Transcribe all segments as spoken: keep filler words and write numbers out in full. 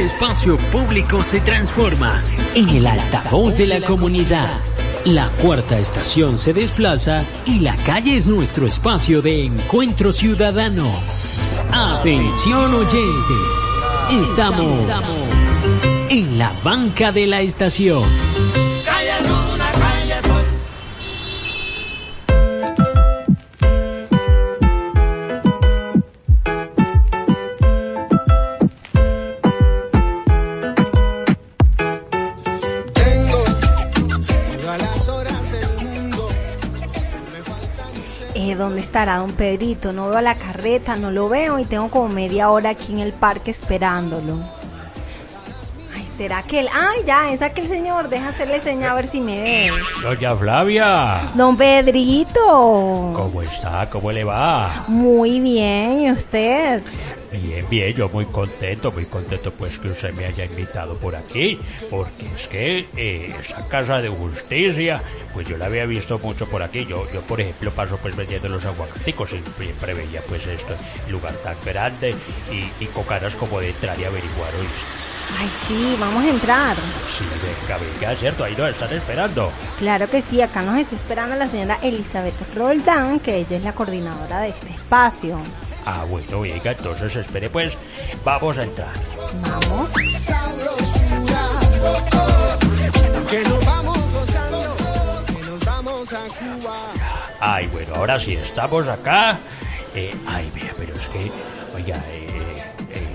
espacio público se transforma en el altavoz de la comunidad. La cuarta estación se desplaza y la calle es nuestro espacio de encuentro ciudadano. Atención oyentes, estamos en la banca de la estación. ¿Dónde estará don Pedrito? No veo la carreta, no lo veo y tengo como media hora aquí en el parque esperándolo. Ay, ¿será que él? Ay, ya, es aquel señor, deja hacerle señal a ver si me ve. Doña Flavia. Don Pedrito. ¿Cómo está? ¿Cómo le va? Muy bien, ¿y usted? Bien, bien, yo muy contento, muy contento pues que usted me haya invitado por aquí, porque es que eh, esa casa de justicia, pues yo la había visto mucho por aquí. Yo, yo por ejemplo paso pues vendiendo los aguacaticos y siempre veía pues este lugar tan grande y, y con ganas como de entrar y averiguar, ¿oíste? Ay, sí, vamos a entrar. Sí, venga, venga, ¿cierto? Ahí nos están esperando. Claro que sí, acá nos está esperando la señora Elizabeth Roldán, que ella es la coordinadora de este espacio. Ah, bueno, venga, entonces espere pues, vamos a entrar. Vamos. Que nos vamos gozando, que nos vamos a Cuba. Ay, bueno, ahora sí, estamos acá. Eh, ay, mira, pero es que, oiga, eh,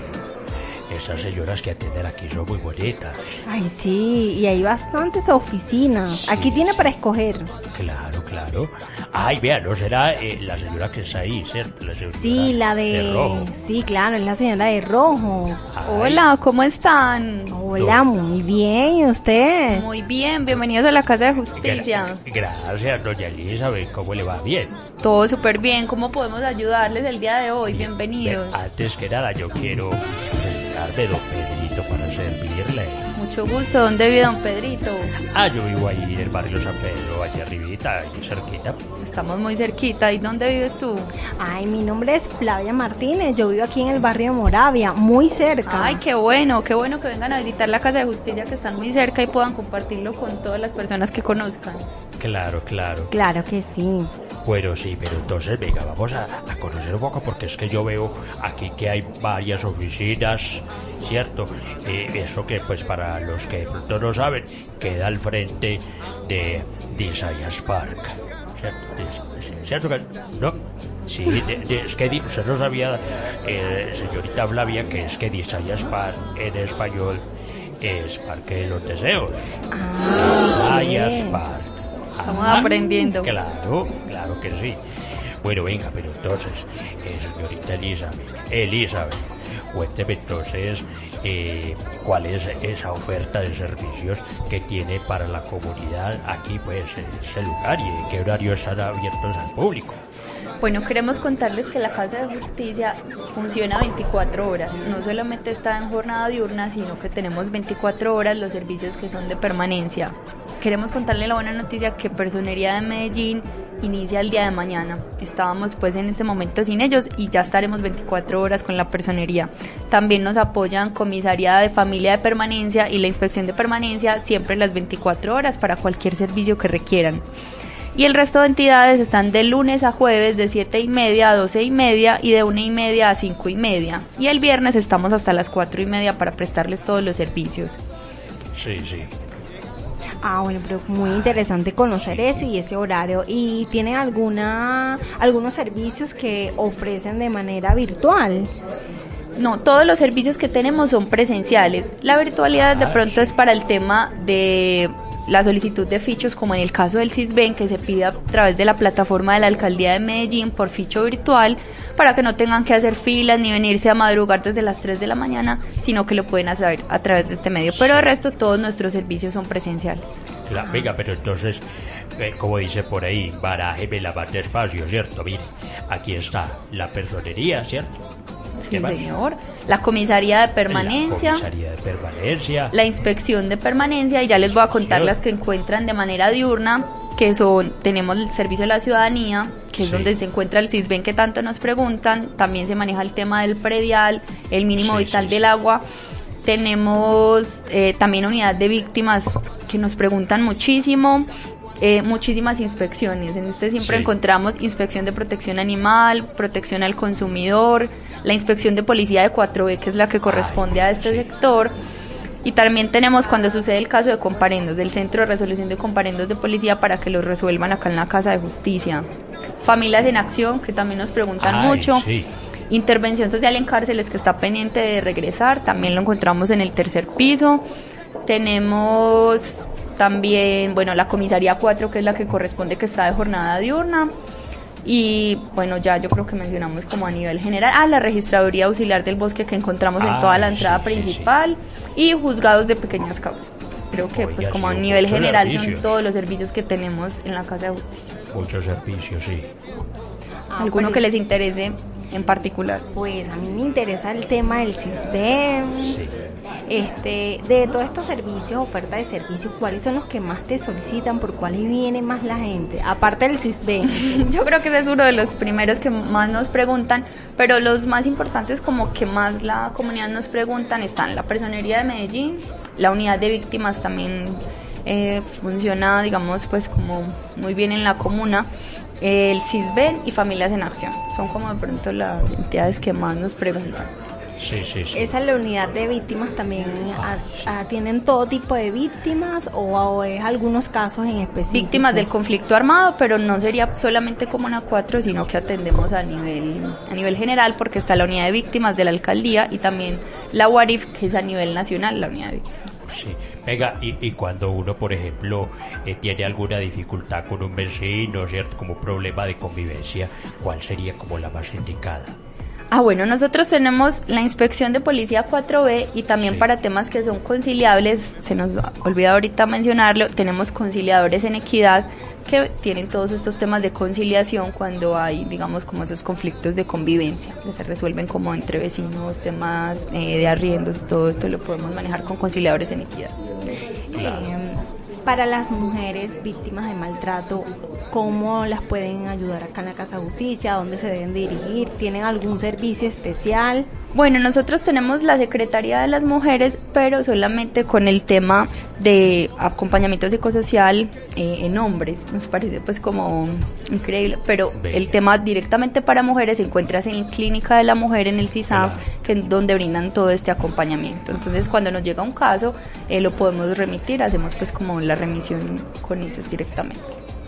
eh, esas señoras que atienden aquí son muy bonitas. Ay, sí, y hay bastantes oficinas. Sí, aquí tiene sí. para escoger. Claro, claro. Ay, vea, ¿no será eh, la señora que está ahí, cierto? La señora Sí, la de... de rojo. Sí, claro, es la señora de rojo. Ay, Hola, ¿cómo están? Hola, muy bien, ¿y usted? Muy bien, bienvenidos a la Casa de Justicia. gra- Gracias, doña Elizabeth, ¿cómo le va? Bien. Todo súper bien, ¿cómo podemos ayudarles el día de hoy? Bienvenidos. Ve, antes que nada, yo quiero presentarme don Pedrito para servirle. Mucho gusto, ¿dónde vive don Pedrito? Ah, yo vivo ahí en el barrio San Pedro, allá arribita, ahí cerquita. Estamos muy cerquita, ¿y dónde vives tú? Ay, mi nombre es Flavia Martínez, yo vivo aquí en el barrio Moravia, muy cerca. Ay, qué bueno, qué bueno que vengan a visitar la Casa de Justicia, que están muy cerca y puedan compartirlo con todas las personas que conozcan. Claro, claro. Claro que sí. Bueno, sí, pero entonces, venga, vamos a, a conocer un poco, porque es que yo veo aquí que hay varias oficinas, ¿cierto? Eh, eso que, pues, para los que de pronto no saben, queda al frente de, de Science Park, ¿cierto? De- ¿Cierto que no? Sí, de, de, es que di- usted no sabía, eh, señorita Flavia, que es que de Science Park en español es Parque de los Deseos. Ah, Science bien. Park. Estamos Ajá. aprendiendo. Claro, claro que sí. Bueno, venga, pero entonces, eh, señorita Elizabeth, Elizabeth, cuénteme entonces eh, cuál es esa oferta de servicios que tiene para la comunidad aquí, pues, en ese lugar, y en qué horario están abiertos al público. Bueno, queremos contarles que la Casa de Justicia funciona veinticuatro horas. No solamente está en jornada diurna, sino que tenemos veinticuatro horas los servicios que son de permanencia. Queremos contarle la buena noticia que Personería de Medellín inicia el día de mañana. Estábamos pues en este momento sin ellos y ya estaremos veinticuatro horas con la Personería. También nos apoyan Comisaría de Familia de Permanencia y la Inspección de Permanencia, siempre las veinticuatro horas para cualquier servicio que requieran. Y el resto de entidades están de lunes a jueves de siete y media a doce y media y de una y media a cinco y media. Y el viernes estamos hasta las cuatro y media para prestarles todos los servicios. Sí, sí. Ah, bueno, pero muy interesante conocer ese y ese horario. ¿Y tienen alguna algunos servicios que ofrecen de manera virtual? No, todos los servicios que tenemos son presenciales. La virtualidad de pronto es para el tema de la solicitud de fichos, como en el caso del CISBEN, que se pide a través de la plataforma de la Alcaldía de Medellín por ficho virtual, para que no tengan que hacer filas ni venirse a madrugar desde las tres de la mañana, sino que lo pueden hacer a través de este medio. Pero de resto todos nuestros servicios son presenciales. La, venga, pero entonces, eh, como dice por ahí, barájeme la más despacio, ¿cierto? Mire, aquí está la personería, ¿cierto? Sí, ¿Qué más? señor. La comisaría de permanencia. La comisaría de permanencia. La inspección de permanencia, y ya les voy a contar las que encuentran de manera diurna, que son, tenemos el servicio de la ciudadanía, que es Sí. donde se encuentra el CISBEN que tanto nos preguntan. También se maneja el tema del predial, el mínimo Sí, vital sí, del sí. agua. Tenemos eh, también unidad de víctimas que nos preguntan muchísimo. Eh, muchísimas inspecciones. En este siempre Sí. encontramos inspección de protección animal, protección al consumidor, la inspección de policía de cuatro B, que es la que corresponde Ay, a este sí. sector. Y también tenemos cuando sucede el caso de comparendos, del Centro de Resolución de Comparendos de Policía, para que los resuelvan acá en la Casa de Justicia. Familias en Acción, que también nos preguntan Ay, mucho. sí. Intervención social en cárceles, que está pendiente de regresar, también lo encontramos en el tercer piso. Tenemos también, bueno, la comisaría cuatro, que es la que corresponde, que está de jornada diurna. Y bueno, ya yo creo que mencionamos como a nivel general, ah, la registraduría auxiliar del bosque, que encontramos en toda la Ay, entrada sí, sí, principal, y juzgados de pequeñas causas. Creo que Oiga, pues como a sí, nivel muchos general son servicios. todos los servicios que tenemos en la Casa de Justicia. Muchos servicios, sí. Ah, ¿Alguno pues, que les interese en particular? Pues a mí me interesa el tema del CISBEN. Sí. Este, de todos estos servicios, oferta de servicios, ¿cuáles son los que más te solicitan? ¿Por cuáles viene más la gente? Aparte del CISBEN. Yo creo que ese es uno de los primeros que más nos preguntan, pero los más importantes, como que más la comunidad nos preguntan, están la Personería de Medellín, la unidad de víctimas también eh, funciona, digamos, pues como muy bien en la comuna, el CISBEN y Familias en Acción. Son como de pronto las entidades que más nos preguntan. Sí, sí, sí. ¿Esa es la unidad de víctimas también a- a- atienden todo tipo de víctimas o, o es algunos casos en específico? Víctimas del conflicto armado, pero no sería solamente Comuna cuatro, sino que atendemos a nivel a nivel general, porque está la unidad de víctimas de la alcaldía y también la U A R I F, que es a nivel nacional, la unidad de víctimas. Sí. Venga, y, y cuando uno, por ejemplo, eh, tiene alguna dificultad con un vecino, ¿cierto? Como problema de convivencia, ¿cuál sería como la más indicada? Ah, bueno, nosotros tenemos la inspección de policía cuatro B y también Sí. para temas que son conciliables, se nos olvida ahorita mencionarlo, tenemos conciliadores en equidad que tienen todos estos temas de conciliación cuando hay, digamos, como esos conflictos de convivencia, que se resuelven como entre vecinos, temas eh, de arriendos, todo esto lo podemos manejar con conciliadores en equidad. Claro. Eh, para las mujeres víctimas de maltrato, ¿cómo las pueden ayudar acá en la Casa de Justicia? ¿A dónde se deben dirigir? ¿Tienen algún servicio especial? Bueno, nosotros tenemos la Secretaría de las Mujeres, pero solamente con el tema de acompañamiento psicosocial eh, en hombres. Nos parece pues como increíble, pero Bella. el tema directamente para mujeres se encuentra en Clínica de la Mujer, en el CISAF, Claro. que es donde brindan todo este acompañamiento. Entonces, cuando nos llega un caso, eh, lo podemos remitir, hacemos pues como la remisión con ellos directamente.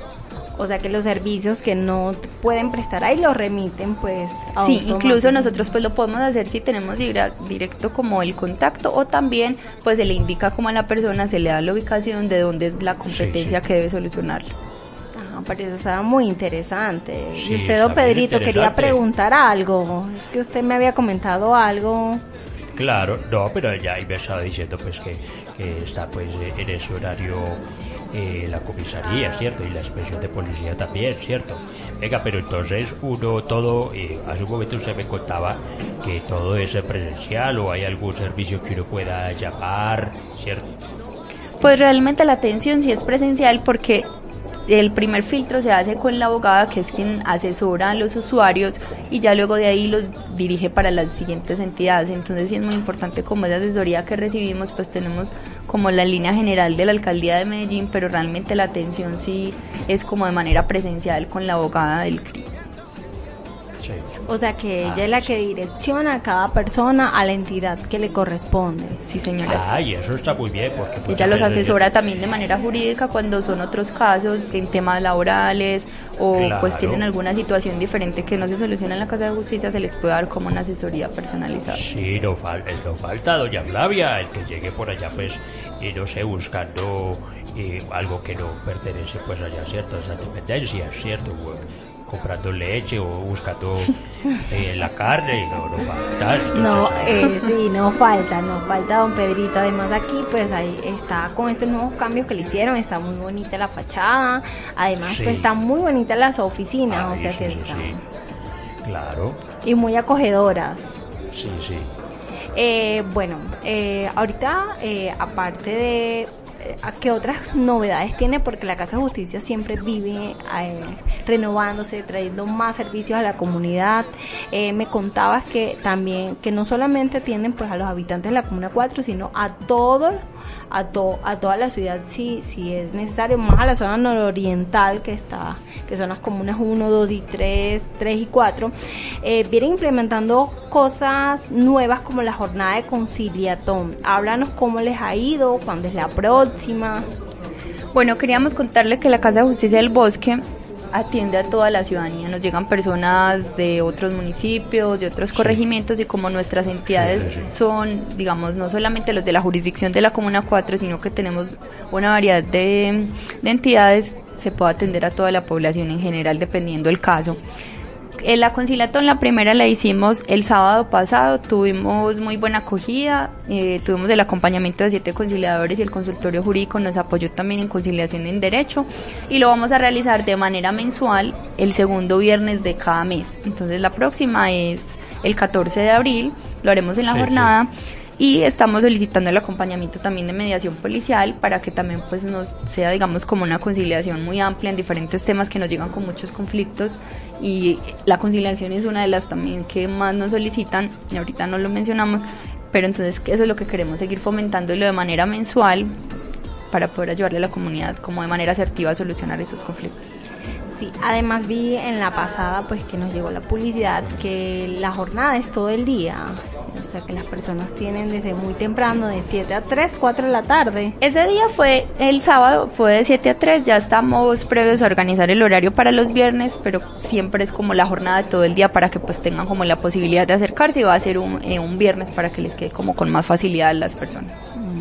O sea que los servicios que no pueden prestar ahí los remiten pues a Sí, automático. incluso nosotros pues lo podemos hacer si tenemos dire- directo como el contacto, o también pues se le indica como a la persona, se le da la ubicación de dónde es la competencia Sí, sí. que debe solucionarlo. Ajá, pero eso estaba muy interesante. Sí, y usted, don está bien Pedrito, quería interesante. preguntar algo. Es que usted me había comentado algo. Claro, no, pero ya ahí me estaba diciendo pues que, que está pues eh, en ese horario eh, la comisaría, ¿cierto? Y la inspección de policía también, ¿cierto? Venga, pero entonces uno todo, eh, hace un momento usted me contaba que todo es presencial o hay algún servicio que uno pueda llamar, ¿cierto? Pues realmente la atención sí es presencial, porque el primer filtro se hace con la abogada, que es quien asesora a los usuarios, y ya luego de ahí los dirige para las siguientes entidades. Entonces sí es muy importante, como esa asesoría que recibimos, pues tenemos como la línea general de la alcaldía de Medellín, pero realmente la atención sí es como de manera presencial con la abogada del crimen. Sí. O sea que ella Ah, es la sí. que direcciona a cada persona a la entidad que le corresponde. Sí, señora. sí. Ay, eso está muy bien porque pues, Ella los a veces- asesora también de manera jurídica cuando son otros casos en temas laborales, o Claro. pues tienen alguna situación diferente que no se soluciona en la Casa de Justicia, se les puede dar como una asesoría personalizada. Sí, no, fal eh, no falta doña Flavia, el que llegue por allá pues, y no sé, buscando eh, algo que no pertenece pues allá, ¿cierto? Esa dependencia, ¿cierto? O, comprando leche o buscando eh, la carne, y no, no falta. No, entonces, eh, sí, no falta, no falta, don Pedrito. Además aquí pues ahí está con estos nuevos cambios que le hicieron, está muy bonita la fachada, además Sí. pues están muy bonitas las oficinas, ay, o sea sí, que sí, están sí. Claro, y muy acogedoras. sí, sí. Eh, bueno, eh, ahorita eh, aparte de eh, qué otras novedades tiene, porque la Casa de Justicia siempre vive eh, renovándose, trayendo más servicios a la comunidad. Eh, me contabas que también, que no solamente atienden pues a los habitantes de la Comuna cuatro, sino a todo, a, to, a toda la ciudad, si, si es necesario, más a la zona nororiental, que está, que son las comunas uno, dos y tres, tres y cuatro. Eh, vienen implementando cosas nuevas como la jornada de conciliatón. Háblanos cómo les ha ido, cuándo es la próxima. Bueno, queríamos contarle que la Casa de Justicia del Bosque atiende a toda la ciudadanía. Nos llegan personas de otros municipios, de otros corregimientos, y como nuestras entidades sí, sí, sí. son, digamos, no solamente los de la jurisdicción de la Comuna cuatro, sino que tenemos una variedad de, de entidades, se puede atender a toda la población en general, dependiendo del caso. En la conciliatón, la primera la hicimos el sábado pasado, tuvimos muy buena acogida, eh, tuvimos el acompañamiento de siete conciliadores y el consultorio jurídico nos apoyó también en conciliación en derecho, y lo vamos a realizar de manera mensual el segundo viernes de cada mes. Entonces la próxima es el catorce de abril, lo haremos en la sí, jornada. Sí. Y estamos solicitando el acompañamiento también de mediación policial para que también pues nos sea, digamos, como una conciliación muy amplia en diferentes temas que nos llegan con muchos conflictos, y la conciliación es una de las también que más nos solicitan, y ahorita no lo mencionamos, pero entonces eso es lo que queremos, seguir fomentándolo de manera mensual para poder ayudarle a la comunidad como de manera asertiva a solucionar esos conflictos. Sí, además vi en la pasada pues que nos llegó la publicidad que la jornada es todo el día, o sea que las personas tienen desde muy temprano, de siete a tres, cuatro de la tarde. Ese día fue, el sábado fue de siete a tres, ya estamos previos a organizar el horario para los viernes, pero siempre es como la jornada de todo el día para que pues tengan como la posibilidad de acercarse, y va a ser un, eh, un viernes para que les quede como con más facilidad a las personas.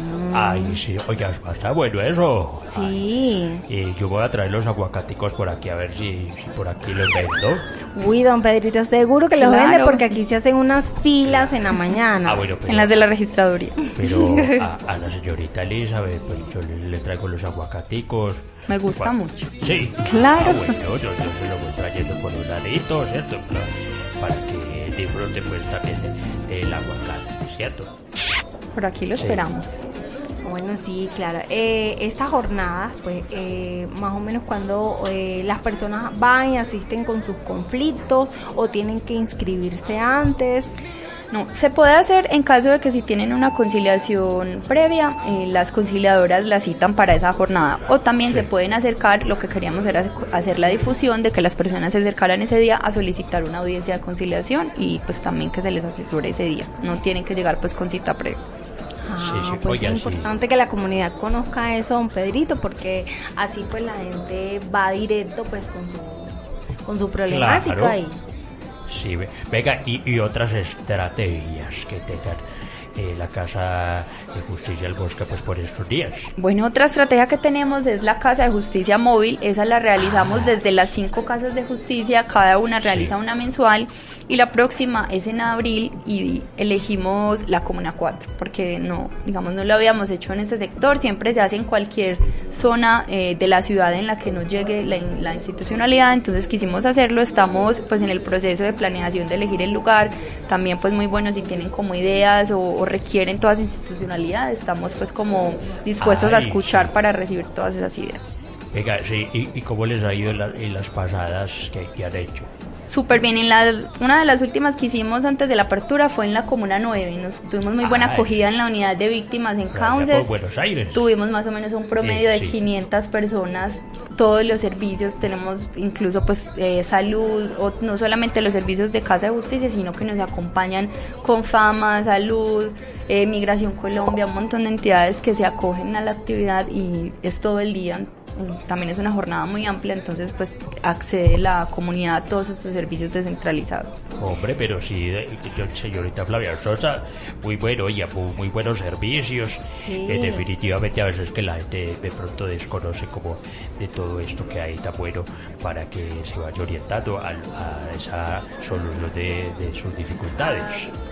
Ay, sí, oiga, está bueno eso. Sí. Ay, y yo voy a traer los aguacaticos por aquí, a ver si, si por aquí los vendo. Uy, don Pedrito, seguro que los claro. vende, porque aquí se hacen unas filas en la mañana. Ah, bueno, pero, en las de la registraduría. Pero a, a la señorita Elizabeth, pues yo le, le traigo los aguacaticos. Me gusta ¿Cuál? mucho. Sí. Claro. Ah, bueno, yo, yo se lo voy trayendo por un ladito, ¿cierto? Para que disfrute pues también del aguacate, ¿cierto? Por aquí lo sí. esperamos. Bueno, sí, claro. Eh, esta jornada, pues, eh, más o menos cuando eh, las personas van y asisten con sus conflictos, o tienen que inscribirse antes. No, se puede hacer en caso de que si tienen una conciliación previa, eh, las conciliadoras la citan para esa jornada, o también sí. se pueden acercar. Lo que queríamos era hacer la difusión de que las personas se acercaran ese día a solicitar una audiencia de conciliación, y pues también que se les asesore ese día. No tienen que llegar pues con cita previa. Ah, sí, sí, pues oye, es importante sí. que la comunidad conozca eso, don Pedrito, porque así pues la gente va directo pues con su, con su problemática. Claro. Y... Sí, venga, y, y otras estrategias que tengan eh, la Casa de Justicia del Bosque pues por estos días. Bueno, otra estrategia que tenemos es la Casa de Justicia Móvil. Esa la realizamos ah. desde las cinco casas de justicia, cada una realiza sí. una mensual, y la próxima es en abril, y elegimos la Comuna cuatro, porque no, digamos, no lo habíamos hecho en este sector, siempre se hace en cualquier zona eh, de la ciudad en la que no llegue la, la institucionalidad, entonces quisimos hacerlo. Estamos pues en el proceso de planeación de elegir el lugar, también pues muy bueno si tienen como ideas o, o requieren todas las institucionalidades, estamos pues como dispuestos Ay, a escuchar sí. para recibir todas esas ideas. Venga, sí, ¿y, y cómo les ha ido en, la, en las pasadas que, que han hecho? Súper bien. En la, una de las últimas que hicimos antes de la apertura fue en la Comuna nueve. Nos tuvimos muy buena Ay, acogida en la unidad de víctimas en Cauces. Buenos Aires. Tuvimos más o menos un promedio sí, de sí. quinientas personas. Todos los servicios, tenemos incluso pues eh, salud, o no solamente los servicios de Casa de Justicia, sino que nos acompañan con Fama, Salud, eh, Migración Colombia, un montón de entidades que se acogen a la actividad, y es todo el día. También es una jornada muy amplia, entonces pues accede la comunidad a todos estos servicios descentralizados. Hombre, pero sí, yo, señorita Flavia Sosa, muy bueno, y muy, muy buenos servicios. Sí. Eh, definitivamente a veces que la gente de pronto desconoce como de todo esto que hay tan bueno, para que se vaya orientando a, a esa solución de, de sus dificultades.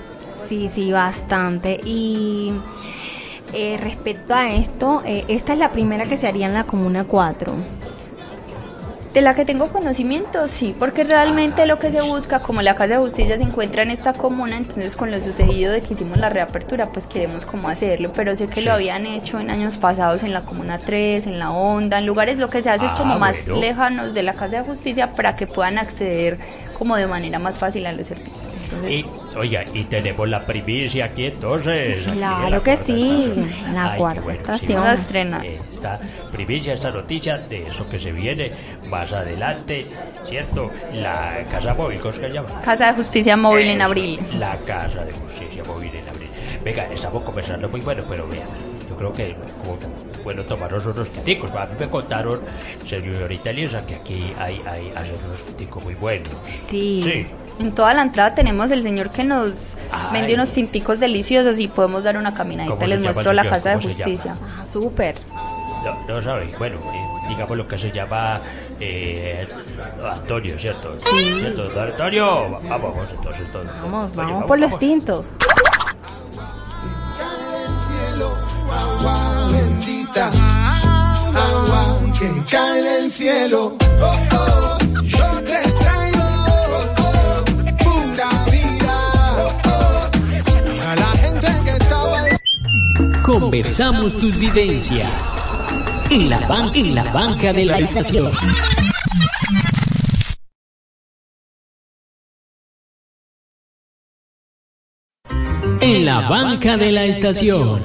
Sí, sí, bastante. Y... Eh, respecto a esto, eh, esta es la primera que se haría en la Comuna cuatro. De la que tengo conocimiento, sí, porque realmente lo que se busca, como la Casa de Justicia se encuentra en esta comuna, entonces con lo sucedido de que hicimos la reapertura, pues queremos cómo hacerlo, pero sé que Sí. lo habían hecho en años pasados en la Comuna tres, en la Honda, en lugares, lo que se hace es Ah, como más bueno. lejanos de la Casa de Justicia para que puedan acceder como de manera más fácil a los servicios. Entonces, Y, oiga, y tenemos la primicia aquí entonces. aquí en la Claro que cuarta sí, estación. la Ay, cuarta qué bueno, sí, estación. vamos a estrenar. Esta primicia, esta noticia de eso que se viene más adelante, ¿cierto? La casa móvil, ¿cómo se llama? Casa de Justicia Móvil en Eso, abril. La casa de justicia móvil en abril. Venga, estamos conversando muy bueno, pero vean, yo creo que como bueno tomarnos unos titicos. A mí me contaron, señorita Elisa, que aquí hay, hay hacen unos titicos muy buenos. Sí. Sí. En toda la entrada tenemos el señor que nos Ay. vende unos tinticos deliciosos y podemos dar una caminadita. ¿Cómo se Les llama el muestro la señor? Casa de ¿Cómo se llama? Justicia. Ah, súper. No, no sabéis, bueno, eh, digamos lo que se llama eh, Antonio, ¿cierto? ¿Cierto? Don Antonio, vamos, vamos entonces todos. Vamos, Antonio, vamos por los vamos. tintos. Cae del cielo, agua bendita, agua que cae del cielo. Oh, oh, yo te traigo oh, oh, pura vida. Oh, oh, y a la gente que estaba ahí. Conversamos tus vivencias en la, ban- en la banca de la estación. En la banca de la estación.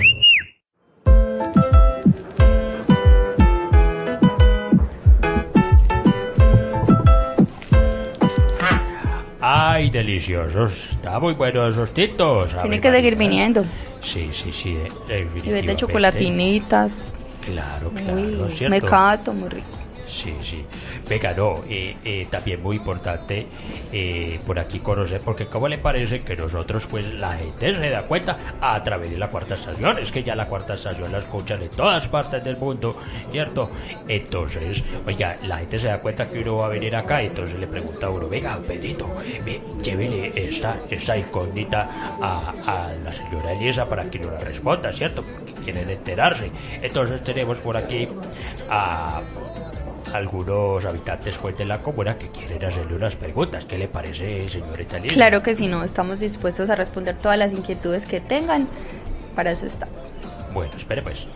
Ay, deliciosos. Está muy bueno esos tintos. Tiene Ave que seguir María. viniendo. Sí, sí, sí. eh, Y definitivamente. vende chocolatinitas. Claro, claro, Uy, ¿cierto? mecato, muy rico. Sí, sí. Venga, no, eh, eh, también muy importante eh, por aquí conocer, porque ¿cómo le parece que nosotros, pues, la gente se da cuenta a través de la cuarta estación? Es que ya la cuarta estación la escuchan en todas partes del mundo, ¿cierto? Entonces, oiga, la gente se da cuenta que uno va a venir acá, entonces le pregunta a uno, venga, Pedrito, ve, llévele esta, esta incógnita a, a la señora Elisa para que nos la responda, ¿cierto? Porque quieren enterarse. Entonces tenemos por aquí a algunos habitantes pues, de la comuna que quieren hacerle unas preguntas. ¿Qué le parece, señorita Elisa? Claro que sí, no, estamos dispuestos a responder todas las inquietudes que tengan. Para eso está. Bueno, espere pues.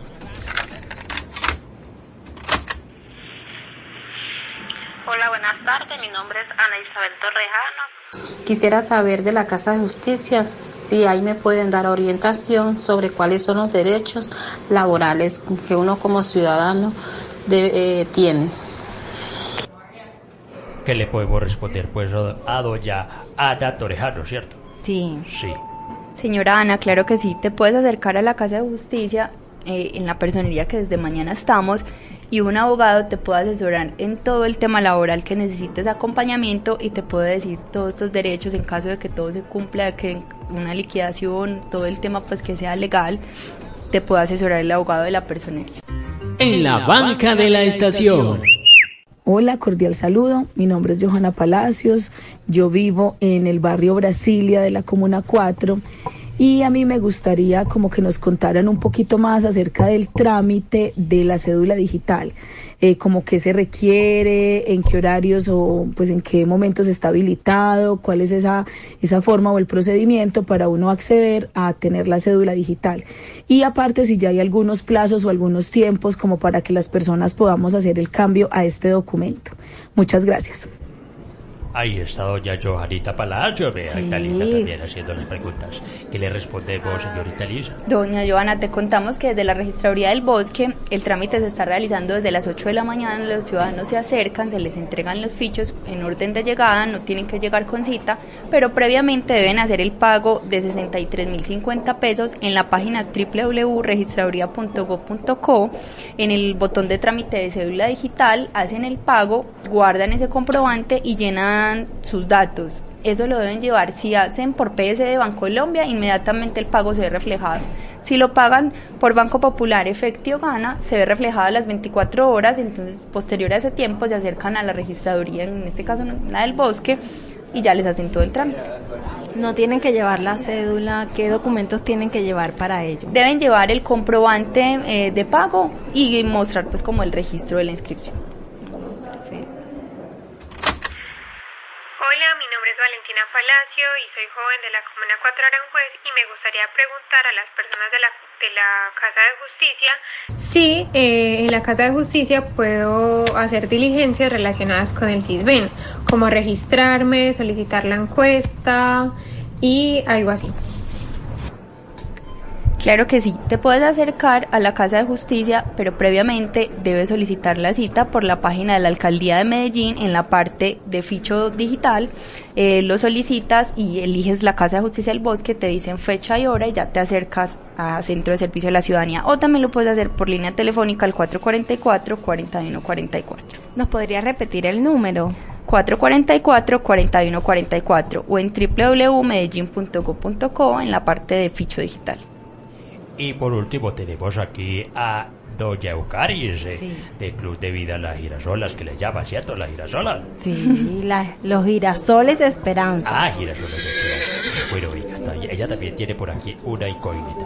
Hola, buenas tardes. Mi nombre es Ana Isabel Torrejano. Quisiera saber de la Casa de Justicia si ahí me pueden dar orientación sobre cuáles son los derechos laborales que uno como ciudadano debe, eh, tiene. ¿Qué le podemos responder pues a doña Ana Torrejano, cierto? Sí. Sí. Señora Ana, claro que sí, te puedes acercar a la Casa de Justicia eh, en la personería que desde mañana estamos y un abogado te puede asesorar en todo el tema laboral que necesites acompañamiento y te puede decir todos estos derechos en caso de que todo se cumpla, de que una liquidación, todo el tema pues que sea legal, te puede asesorar el abogado de la personería. En la banca de la estación. Hola, cordial saludo. Mi nombre es Johanna Palacios. Yo vivo en el barrio Brasilia de la Comuna cuatro y a mí me gustaría como que nos contaran un poquito más acerca del trámite de la cédula digital. Eh, como qué se requiere, en qué horarios o pues en qué momentos está habilitado, cuál es esa, esa forma o el procedimiento para uno acceder a tener la cédula digital. Y aparte si ya hay algunos plazos o algunos tiempos como para que las personas podamos hacer el cambio a este documento. Muchas gracias. Ahí está doña Johanita Palacio, vea, Sí. está linda también haciendo las preguntas. ¿Qué le respondemos, señorita Elisa? Doña Joana, te contamos que desde la Registraduría del Bosque el trámite se está realizando desde las ocho de la mañana, los ciudadanos se acercan, se les entregan los fichos en orden de llegada, no tienen que llegar con cita, pero previamente deben hacer el pago de sesenta y tres mil cincuenta pesos en la página doble u doble u doble u punto registraduría punto gob punto co, en el botón de trámite de cédula digital, hacen el pago, guardan ese comprobante y llenan sus datos. Eso lo deben llevar. Si hacen por P S de Bancolombia, inmediatamente el pago se ve reflejado. Si lo pagan por Banco Popular, Efectio Gana, se ve reflejado a las veinticuatro horas, entonces posterior a ese tiempo se acercan a la registraduría, en este caso la del Bosque, y ya les hacen todo el trámite. No tienen que llevar la cédula. ¿Qué documentos tienen que llevar para ello? Deben llevar el comprobante eh, de pago y mostrar pues como el registro de la inscripción. personas de la, de la Casa de Justicia. Sí, eh, en la Casa de Justicia puedo hacer diligencias relacionadas con el SISBEN, como registrarme, solicitar la encuesta y algo así. Claro que sí, te puedes acercar a la Casa de Justicia, pero previamente debes solicitar la cita por la página de la Alcaldía de Medellín en la parte de ficho digital. Eh, lo solicitas y eliges la Casa de Justicia del Bosque, te dicen fecha y hora y ya te acercas a Centro de Servicio de la Ciudadanía. O también lo puedes hacer por línea telefónica al cuatro cuatro cuatro, cuatro uno cuatro cuatro. ¿Nos podría repetir el número? cuatro cuatro cuatro, cuatro uno cuatro cuatro o en doble u doble u doble u punto medellín punto gob punto co en la parte de ficho digital. Y por último tenemos aquí a Doña Eucaris, eh, Sí. del Club de Vida Las Girasolas, que le llama, ¿cierto? Las Girasolas. Sí, la- los girasoles de esperanza. Ah, Girasolas de Esperanza. Bueno, oiga, está bien. Ella también tiene por aquí una incógnita.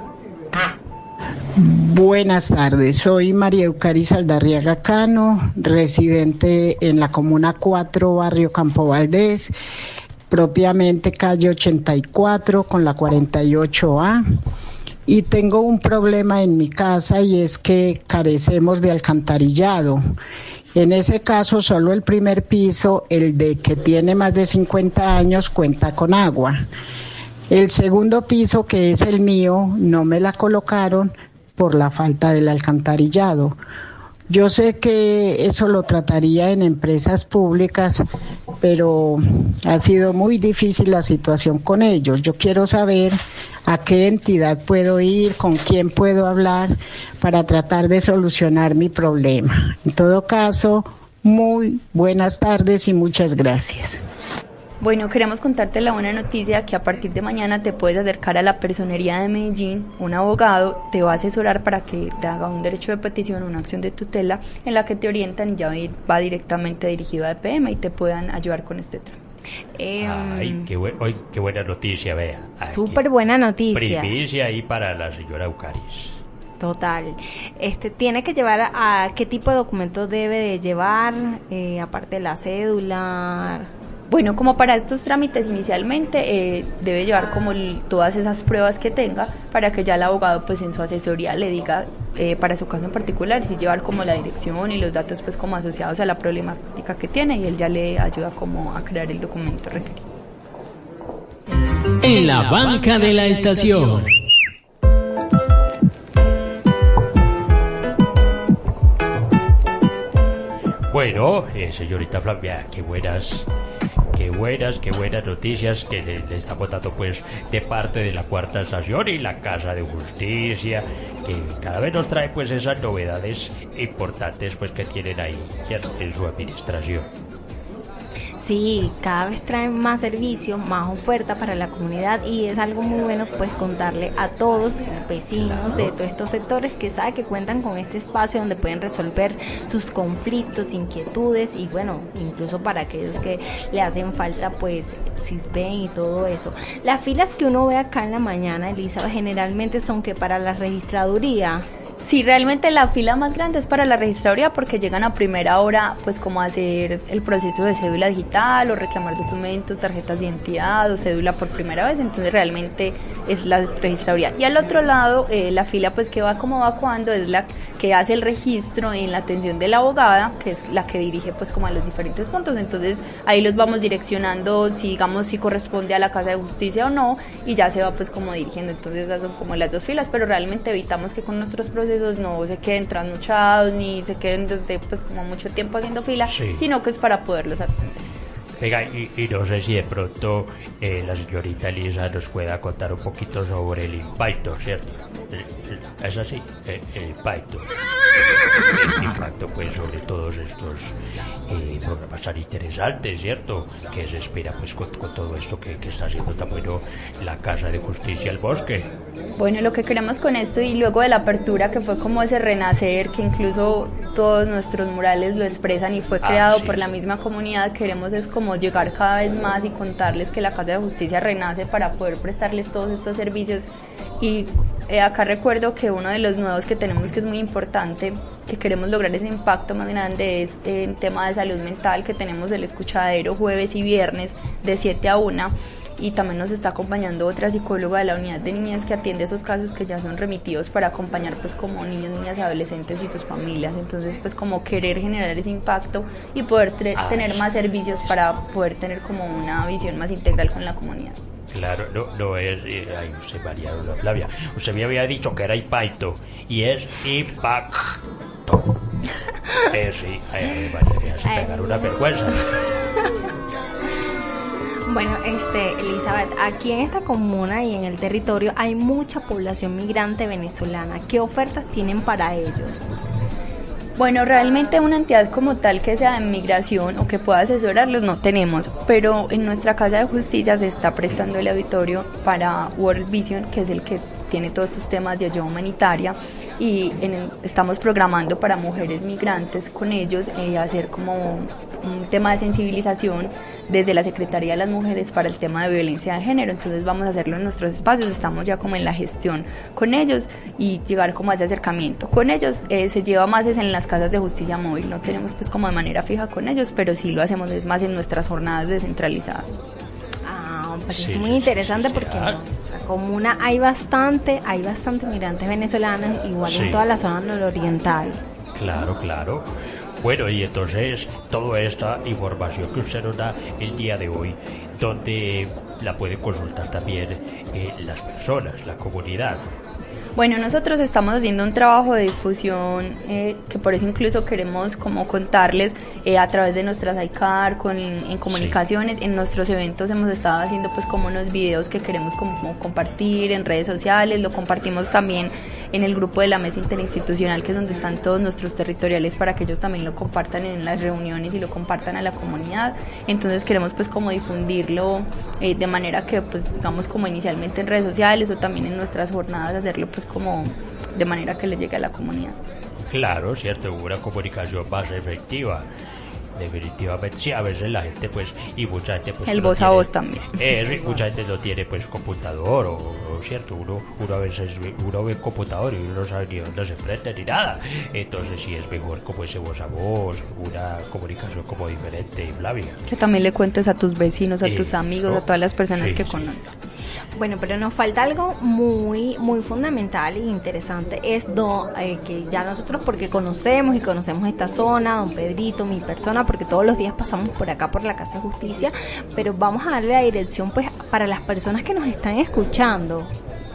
Buenas tardes, soy María Eucaris Aldarriaga Cano, residente en la Comuna cuatro, barrio Campo Valdés, propiamente calle ochenta y cuatro con la cuarenta y ocho A. Y tengo un problema en mi casa y es que carecemos de alcantarillado. En ese caso, solo el primer piso, el de que tiene más de cincuenta años, cuenta con agua. El segundo piso, que es el mío, no me la colocaron por la falta del alcantarillado. Yo sé que eso lo trataría en empresas públicas, pero ha sido muy difícil la situación con ellos. Yo quiero saber a qué entidad puedo ir, con quién puedo hablar para tratar de solucionar mi problema. En todo caso, muy buenas tardes y muchas gracias. Bueno, queremos contarte la buena noticia que a partir de mañana te puedes acercar a la Personería de Medellín, un abogado te va a asesorar para que te haga un derecho de petición, una acción de tutela en la que te orientan y ya va directamente dirigido a E P M y te puedan ayudar con este trámite. Eh, Ay, qué, buen, oy, qué buena noticia, vea. Aquí. Súper buena noticia. Primicia ahí para la señora Eucaris. Total. Este tiene que llevar a, a qué tipo de documentos debe de llevar, eh, aparte de la cédula. Bueno, como para estos trámites inicialmente eh, debe llevar como el, todas esas pruebas que tenga para que ya el abogado pues en su asesoría le diga eh, para su caso en particular si llevar como la dirección y los datos pues como asociados a la problemática que tiene y él ya le ayuda como a crear el documento requerido. En la banca de la estación. Bueno, eh, señorita Flavia, qué buenas, qué buenas, qué buenas noticias que le, le estamos dando pues de parte de la Cuarta Estación y la Casa de Justicia, que cada vez nos trae pues esas novedades importantes pues que tienen ahí, ¿cierto?, en su administración. Sí, cada vez traen más servicios, más oferta para la comunidad y es algo muy bueno pues contarle a todos los vecinos de todos estos sectores que saben que cuentan con este espacio donde pueden resolver sus conflictos, inquietudes y bueno, incluso para aquellos que le hacen falta pues SISBEN y todo eso. Las filas que uno ve acá en la mañana, Elisa, generalmente son que para la registraduría. Sí, realmente la fila más grande es para la registraduría porque llegan a primera hora pues como a hacer el proceso de cédula digital o reclamar documentos, tarjetas de identidad o cédula por primera vez, entonces realmente es la registraduría. Y al otro lado, eh, la fila pues que va como va cuando es la que hace el registro en la atención de la abogada, que es la que dirige pues como a los diferentes puntos, entonces ahí los vamos direccionando si digamos si corresponde a la Casa de Justicia o no y ya se va pues como dirigiendo, entonces esas son como las dos filas, pero realmente evitamos que con nuestros procesos no se queden trasnochados ni se queden desde pues como mucho tiempo haciendo fila, Sí. sino que es para poderlos atender. Venga, y, y no sé si de pronto eh, la señorita Elisa nos pueda contar un poquito sobre el impacto, ¿cierto? El, el, es así, el, el impacto. El impacto, pues, sobre todos estos eh, programas tan interesantes, ¿cierto? Que se espera, pues, con, con todo esto que, que está haciendo tan bueno la Casa de Justicia al Bosque. Bueno, lo que queremos con esto y luego de la apertura que fue como ese renacer, que incluso todos nuestros murales lo expresan y fue Ah, creado sí. por la misma comunidad, queremos es como llegar cada vez más y contarles que la Casa de Justicia renace para poder prestarles todos estos servicios. Y eh, acá recuerdo que uno de los nuevos que tenemos que es muy importante, que queremos lograr ese impacto más grande, es eh, en tema de salud mental, que tenemos el escuchadero jueves y viernes de siete a una. y también nos está acompañando otra psicóloga de la unidad de niñez que atiende esos casos que ya son remitidos para acompañar pues como niños, niñas y adolescentes y sus familias. Entonces pues como querer generar ese impacto y poder tre- Ah, tener sí. más servicios para poder tener como una visión más integral con la comunidad. Claro, no, no es... Eh, ay, usted María Dona Flavia, usted me había dicho que era impacto y es impacto. Eh, sí, ay, ay, María, me hace pegar una vergüenza. Bueno, este, Elizabeth, aquí en esta comuna y en el territorio hay mucha población migrante venezolana. ¿Qué ofertas tienen para ellos? Bueno, realmente una entidad como tal que sea de migración o que pueda asesorarlos no tenemos, pero en nuestra Casa de Justicia se está prestando el auditorio para World Vision, que es el que tiene todos estos temas de ayuda humanitaria, y en el, estamos programando para mujeres migrantes con ellos eh, hacer como un tema de sensibilización desde la Secretaría de las Mujeres para el tema de violencia de género. Entonces vamos a hacerlo en nuestros espacios, estamos ya como en la gestión con ellos y llegar como a ese acercamiento con ellos. Eh, se lleva más es en las casas de justicia móvil, no tenemos pues como de manera fija con ellos, pero sí lo hacemos es más en nuestras jornadas descentralizadas. Ah, pues Sí, es muy sí, interesante sí, porque sí, en ah. nuestra comuna hay bastante, hay bastantes migrantes venezolanos, igual Sí. en toda la zona nororiental. Claro, claro. Bueno, y entonces toda esta información que usted nos da el día de hoy, donde la pueden consultar también eh, las personas, la comunidad. Bueno, nosotros estamos haciendo un trabajo de difusión eh, que por eso incluso queremos como contarles eh, a través de nuestras I C A R, con, en comunicaciones, en nuestros eventos hemos estado haciendo pues como unos videos que queremos como compartir en redes sociales, lo compartimos también en el grupo de la mesa interinstitucional, que es donde están todos nuestros territoriales, para que ellos también lo compartan en las reuniones y lo compartan a la comunidad. Entonces queremos pues como difundirlo eh, de manera que pues digamos como inicialmente en redes sociales o también en nuestras jornadas hacerlo pues como de manera que le llegue a la comunidad. Claro, cierto, una comunicación más efectiva. Definitivamente, sí, a veces la gente pues, y mucha gente pues El no voz a tiene- voz también. Eh, sí, mucha gente no tiene pues computador o, o cierto, uno, uno a veces ve- uno ve el computador y uno no sabe ni dónde se prende ni nada. Entonces sí es mejor como ese voz a voz, una comunicación como diferente y Flavia. Que también le cuentes a tus vecinos, a tus Eso. amigos, a todas las personas Sí, que sí. conocen. Bueno, pero nos falta algo muy, muy fundamental e interesante. Es do, eh, que ya nosotros, porque conocemos y conocemos esta zona, don Pedrito, mi persona, porque todos los días pasamos por acá por la Casa de Justicia, pero vamos a darle la dirección pues para las personas que nos están escuchando.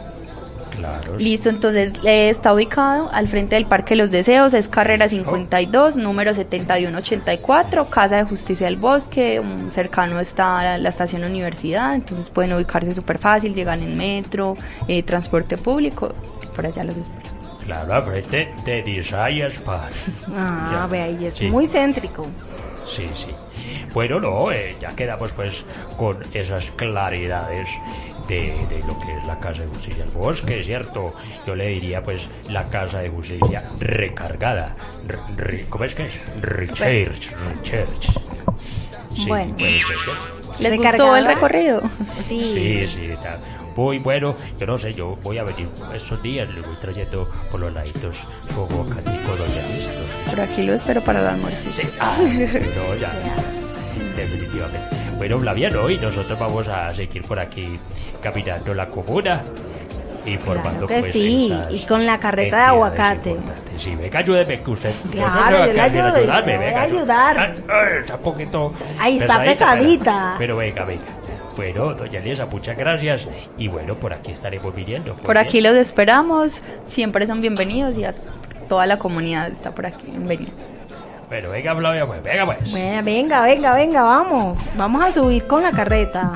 Claro. Listo, entonces eh, está ubicado al frente del Parque de los Deseos, es carrera cincuenta y dos, número setenta y uno ochenta y cuatro, Casa de Justicia del Bosque, um, cercano está la, la estación Universidad, entonces pueden ubicarse súper fácil, llegan en metro, eh, transporte público, por allá los espero. Claro, al frente de Desires Park. Ah, Ya. ve ahí, es Sí. muy céntrico. Sí, sí. Bueno, no, eh, ya quedamos pues con esas claridades de, de lo que es la Casa de Justicia del Bosque, ¿cierto? Yo le diría pues la Casa de Justicia recargada. Re- re- ¿Cómo es que es? Research, research. Sí, Bueno. puede ser, ¿cierto? ¿Les ¿Recargada? gustó el recorrido? Sí. Sí, sí, está muy bueno. Yo no sé, yo voy a venir estos días, le voy trayendo por los laditos su bocatico, doña Luisa. no sé. Por aquí lo espero para el almuerzo. Sí, ah, no, ya, definitivamente. Bueno, Flavia, ¿no? Y nosotros vamos a seguir por aquí caminando la comuna, informando Claro que pues sí, esas y con la carreta de entidades aguacate. importantes. Sí, venga, ayúdeme, que usted... Claro, yo le ayudo, yo le voy a ayudar. Ah, ah, está un poquito... Ahí está pesadita. Pero, pero venga, venga. Bueno, doña Elisa, muchas gracias. Y bueno, por aquí estaremos viniendo. muy Por bien. aquí los esperamos, siempre son bienvenidos y a toda la comunidad está por aquí, bienvenido. Bueno, venga, Flavia, pues, venga, pues. Bueno, venga, venga, venga, vamos. Vamos a subir con la carreta.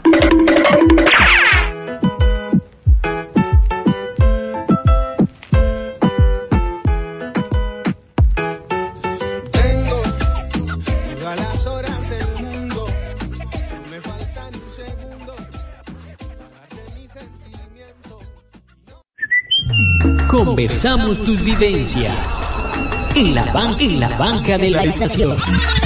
Tengo todas las horas del mundo, no me falta ni un segundo para darte mi sentimiento. Conversamos tus vivencias en la, ban- en la banca de la estación.